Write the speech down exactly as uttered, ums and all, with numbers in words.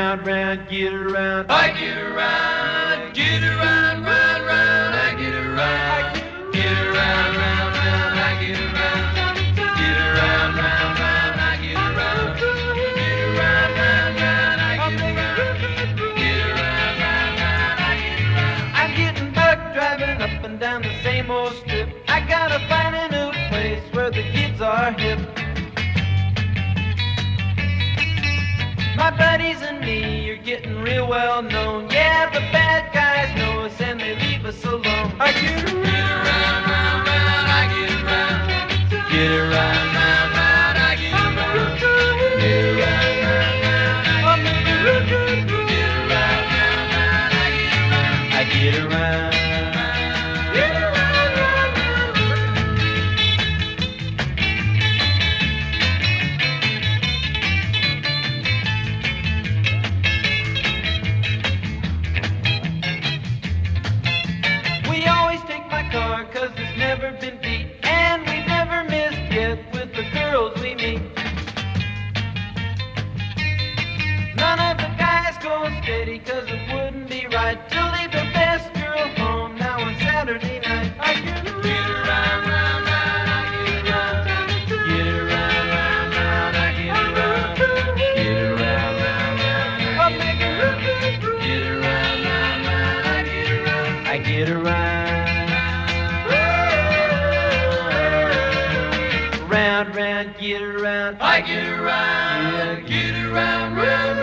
Round, round, get around. I get around, get around, round, round, I get around. Get around, round, round, I get around. Get around, round, round, I get around. Get around, round, round, I get around. Get around, round, round, I get around. I'm getting buck driving up and down the same old strip. I gotta find a new place where the kids are hip. My buddies and me are getting real well known. Yeah, the bad guys know us and they leave us alone. I get around, Get around, round, round, I get around. get around, Round, round, I get around. Get around, round, round, I get around. Get around, round, round, I get around. I get around. Get around, round, round, We always take my car cause it's never been beat. And we've never missed yet with the girls we meet. None of the guys go steady cause it wouldn't be right to leave the best girl home now on Saturday night. I get around, get around, round, round, I get around. get around, round, round, I get around. Get around, round, round, I I'll get make it around. look Get around, round, round, I get around. I get around. Round, round, get around. I get around, get around, round,